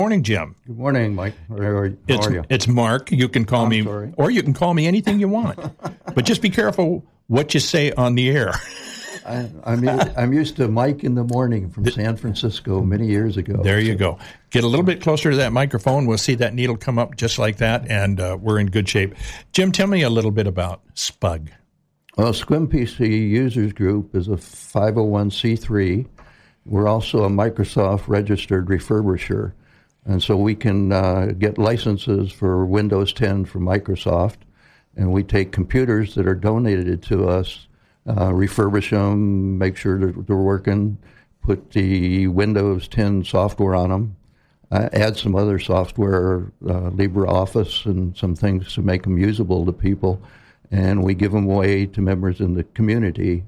Morning, Jim. Good morning, Mike. How are you? It's Mark. You can call me, sorry. or you can call me anything you want. But just be careful what you say on the air. I'm used to Mike in the morning from San Francisco many years ago. There you go. Get a little bit closer to that microphone. We'll see that needle come up just like that, and we're in good shape. Jim, tell me a little bit about SPUG. Well, SQUIM PC Users Group is a 501c3. We're also a Microsoft registered refurbisher. And so we can get licenses for Windows 10 from Microsoft, and we take computers that are donated to us, refurbish them, make sure that they're working, put the Windows 10 software on them, add some other software, LibreOffice, and some things to make them usable to people, and we give them away to members in the community.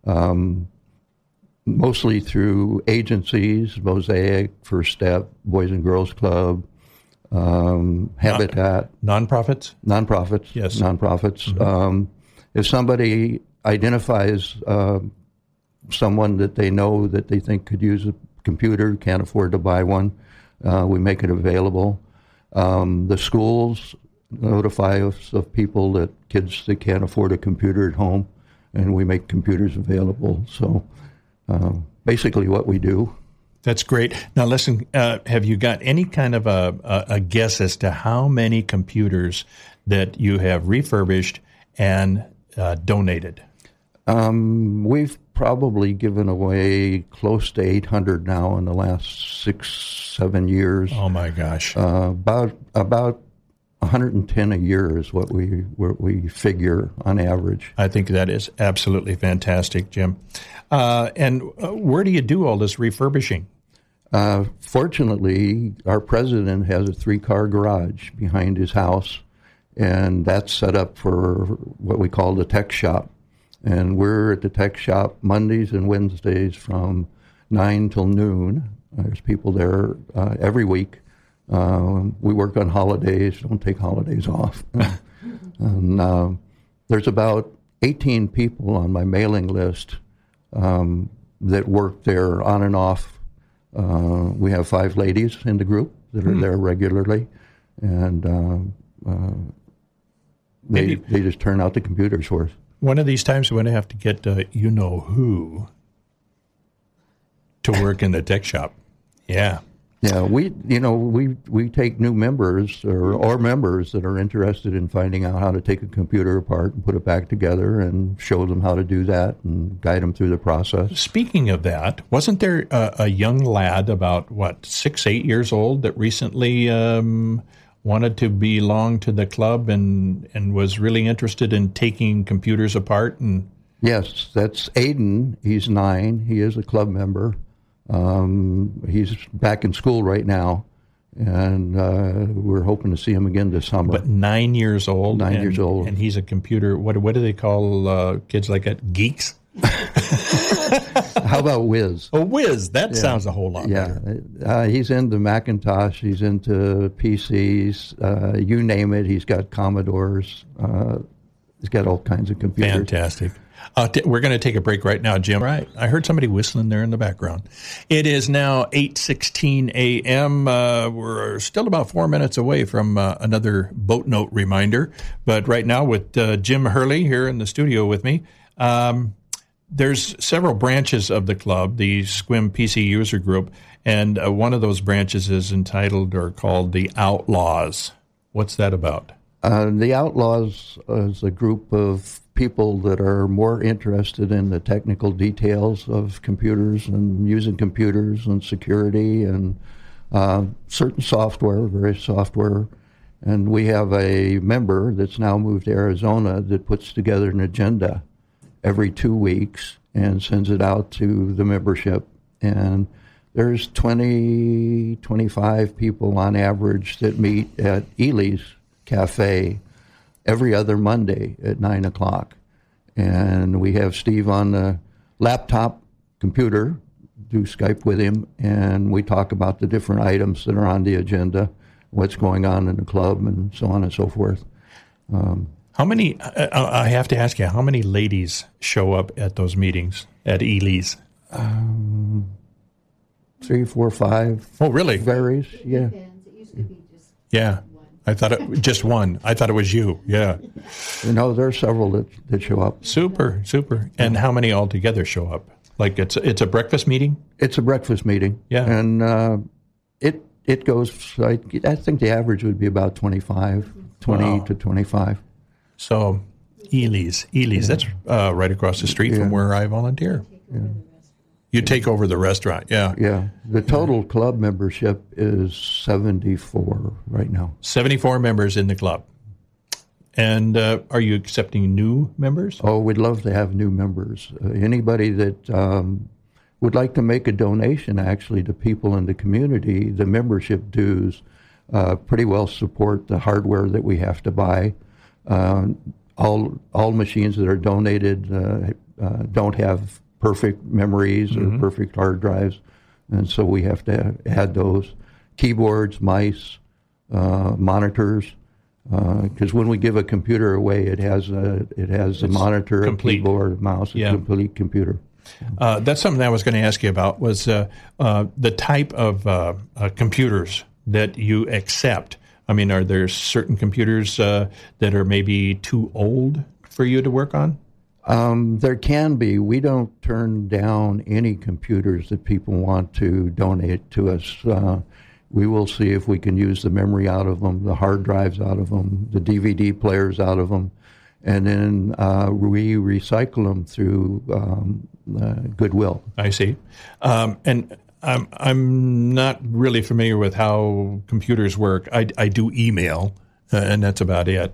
Mostly through agencies, Mosaic, First Step, Boys and Girls Club, Habitat. Nonprofits? Nonprofits, yes. Nonprofits. Mm-hmm. If somebody identifies someone that they know that they think could use a computer, can't afford to buy one, we make it available. The schools notify us of people that kids that can't afford a computer at home, and we make computers available. So basically what we do. That's great. Now listen, have you got any kind of a guess as to how many computers that you have refurbished and donated? We've probably given away close to 800 now in the last 6-7 years. Oh my gosh. About 110 a year is what we figure on average. I think that is absolutely fantastic, Jim. And where do you do all this refurbishing? Fortunately, our president has a 3-car garage behind his house, and that's set up for what we call the tech shop. And we're at the tech shop Mondays and Wednesdays from 9 till noon. There's people there every week. We work on holidays, don't take holidays off. And there's about 18 people on my mailing list that work there on and off. We have 5 ladies in the group that are there regularly, and they just turn out the computers for us. One of these times we're going to have to get you-know-who to work in the tech shop. Yeah. Yeah, we take new members or members that are interested in finding out how to take a computer apart and put it back together, and show them how to do that and guide them through the process. Speaking of that, wasn't there a young lad about 6-8 years old that recently wanted to belong to the club and was really interested in taking computers apart? And yes, that's Aiden. He's 9. He is a club member. He's back in school right now, and we're hoping to see him again this summer. But 9 years old? 9 years old. And he's a computer, what do they call kids like that? Geeks? How about Whiz? Oh, Whiz. That sounds a whole lot better. He's into Macintosh. He's into PCs. You name it. He's got Commodores. He's got all kinds of computers. Fantastic. We're going to take a break right now, Jim. Right. I heard somebody whistling there in the background. It is now 8:16 a.m. We're still about 4 minutes away from another boat note reminder. But right now with Jim Hurley here in the studio with me, there's several branches of the club, the SQUIM PC User Group, and one of those branches is entitled or called the Outlaws. What's that about? The Outlaws is a group of people that are more interested in the technical details of computers and using computers and security and certain software, various software. And we have a member that's now moved to Arizona that puts together an agenda every 2 weeks and sends it out to the membership. And there's 20, 25 people on average that meet at Ely's Cafe every other Monday at 9 o'clock. And we have Steve on the laptop computer, do Skype with him, and we talk about the different items that are on the agenda, what's going on in the club, and so on and so forth. How many, I have to ask you, how many ladies show up at those meetings at Ely's? 3, 4, 5. Oh, really? Varies, yeah. Depends. It used to be just Yeah. one. I thought it just one. I thought it was you. Yeah. There are several that show up. Super. And how many altogether show up? Like it's a breakfast meeting? It's a breakfast meeting. Yeah. And it goes, I think the average would be about 20 Wow. to 25. So Ely's. That's right across the street from where I volunteer. You take over the restaurant, yeah. Yeah. The total club membership is 74 right now. 74 members in the club. And are you accepting new members? Oh, we'd love to have new members. Anybody that would like to make a donation, actually, to people in the community, the membership dues pretty well support the hardware that we have to buy. All machines that are donated don't have perfect memories or perfect hard drives, and so we have to add those. Keyboards, mice, monitors, because when we give a computer away, it has a monitor, complete. a keyboard, a mouse, a complete computer. That's something I was going to ask you about, was the type of computers that you accept. I mean, are there certain computers that are maybe too old for you to work on? There can be. We don't turn down any computers that people want to donate to us. We will see if we can use the memory out of them, the hard drives out of them, the DVD players out of them, and then we recycle them through Goodwill. I see. And I'm not really familiar with how computers work. I do email, and that's about it.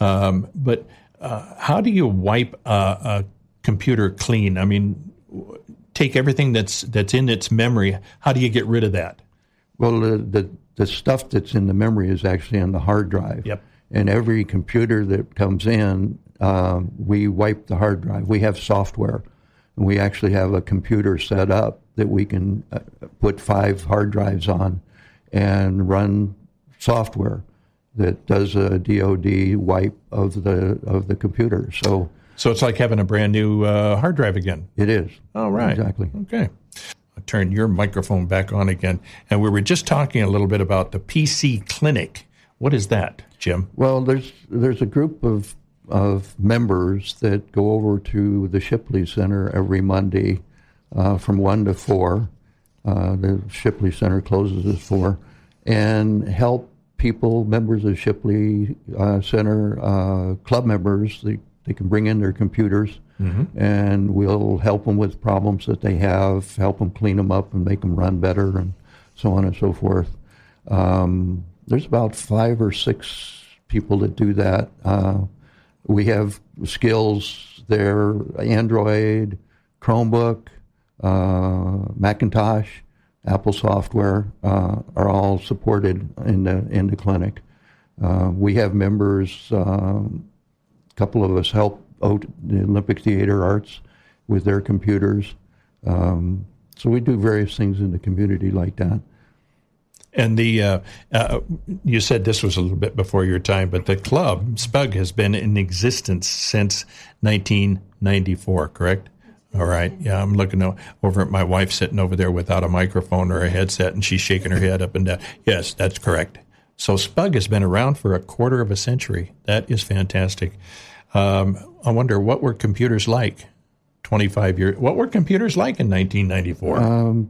But how do you wipe a computer clean? I mean, take everything that's in its memory. How do you get rid of that? Well, the stuff that's in the memory is actually on the hard drive. Yep. And every computer that comes in, we wipe the hard drive. We have software. And we actually have a computer set up that we can put 5 hard drives on and run software that does a DoD wipe of the computer. So it's like having a brand new hard drive again. it is. Oh, right. Exactly. Okay. I'll turn your microphone back on again. And we were just talking a little bit about the PC Clinic. What is that, Jim? Well, there's a group of members that go over to the Shipley Center every Monday from 1 to 4. The Shipley Center closes at 4, and help people, members of Shipley Center, club members. They can bring in their computers, and we'll help them with problems that they have, help them clean them up and make them run better, and so on and so forth. There's about 5 or 6 people that do that. We have skills there, Android, Chromebook, Macintosh, Apple software are all supported in the clinic. We have members, a couple of us help out the Olympic Theater Arts with their computers. So we do various things in the community like that. And you said this was a little bit before your time, but the club, SPUG, has been in existence since 1994, correct? All right. Yeah, I'm looking over at my wife sitting over there without a microphone or a headset, and she's shaking her head up and down. Yes, that's correct. So SPUG has been around for a quarter of a century. That is fantastic. I wonder, what were computers like 25 years? What were computers like in 1994?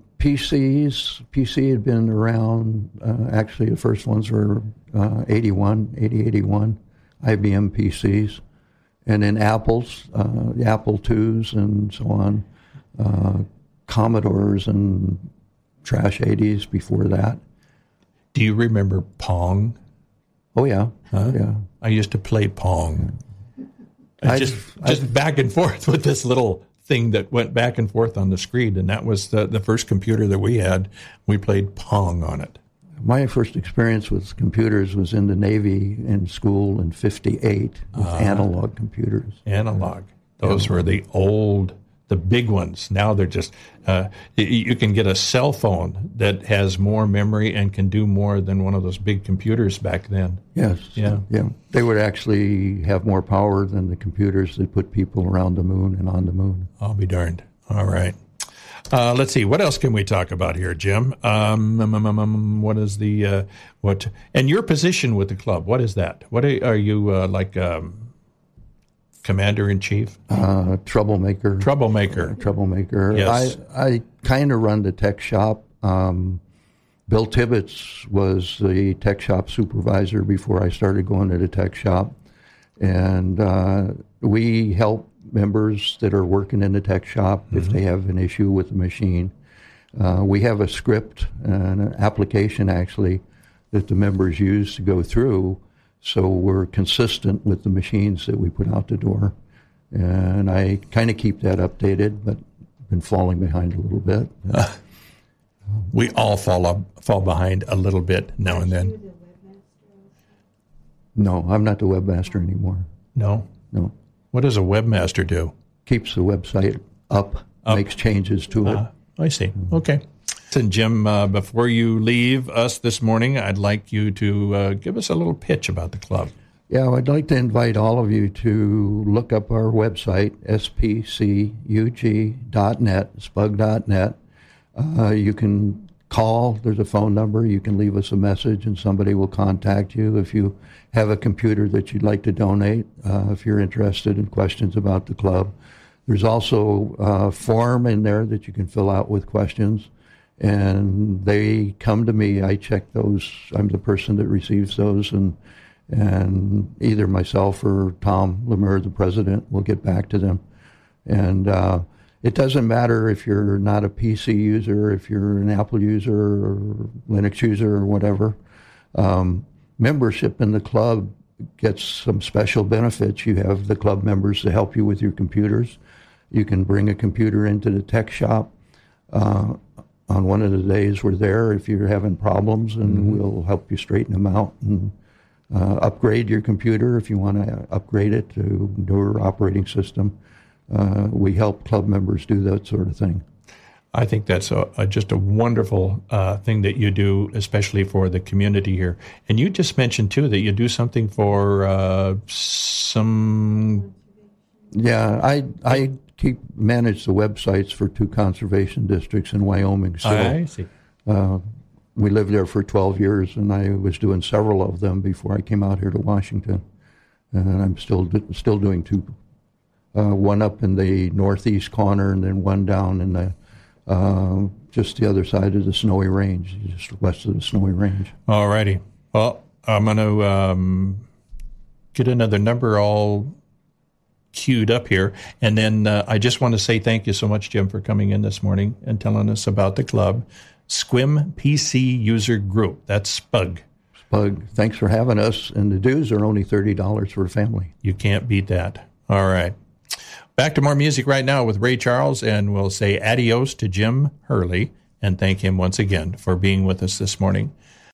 PC had been around, actually the first ones were 80, 81, IBM PCs, and then Apples, the Apple IIs and so on, Commodores and Trash 80s before that. Do you remember Pong? Oh, yeah. Huh? Yeah. I used to play Pong. Just back and forth with this little thing that went back and forth on the screen, and that was the first computer that we had. We played Pong on it. My first experience with computers was in the Navy in school in '58 with analog computers. Analog. Those were the big ones. Now they're just, you can get a cell phone that has more memory and can do more than one of those big computers back then. Yes. Yeah. They would actually have more power than the computers that put people around the moon and on the moon. I'll be darned. All right. Let's see. What else can we talk about here, Jim? What is the what? And your position with the club? What is that? What are you like? Commander in chief? Troublemaker. Troublemaker. Yes. I kind of run the tech shop. Bill Tibbetts was the tech shop supervisor before I started going to the tech shop. And we help members that are working in the tech shop if they have an issue with the machine. We have a script and an application, actually, that the members use to go through, so we're consistent with the machines that we put out the door. And I kind of keep that updated, but been falling behind a little bit. We all fall behind a little bit now and then. No, I'm not the webmaster anymore. No? No. What does a webmaster do? Keeps the website up. Makes changes to it. I see. Okay. And Jim, before you leave us this morning, I'd like you to give us a little pitch about the club. Yeah, I'd like to invite all of you to look up our website, spcug.net, spug.net. You can call. There's a phone number. You can leave us a message, and somebody will contact you if you have a computer that you'd like to donate, if you're interested in questions about the club. There's also a form in there that you can fill out with questions, and they come to me. I check those. I'm the person that receives those, and either myself or Tom Lemur, the president, will get back to them. And it doesn't matter if you're not a PC user, if you're an Apple user or Linux user or whatever. Membership in the club gets some special benefits. You have the club members to help you with your computers. You can bring a computer into the tech shop. On one of the days we're there if you're having problems, and we'll help you straighten them out and upgrade your computer if you want to upgrade it to a newer operating system. We help club members do that sort of thing. I think that's just a wonderful thing that you do, especially for the community here. And you just mentioned, too, that you do something for some... Yeah, I manage the websites for 2 conservation districts in Wyoming. So, I see. We lived there for 12 years, and I was doing several of them before I came out here to Washington. And I'm still doing 2. One up in the northeast corner, and then one down in the just the other side of the Snowy Range, just west of the Snowy Range. All righty. Well, I'm going to get another number all queued up here. And then I just want to say thank you so much, Jim, for coming in this morning and telling us about the club, SQUIM PC User Group. That's SPUG. SPUG. Thanks for having us. And the dues are only $30 for a family. You can't beat that. All right. Back to more music right now with Ray Charles, and we'll say adios to Jim Hurley and thank him once again for being with us this morning.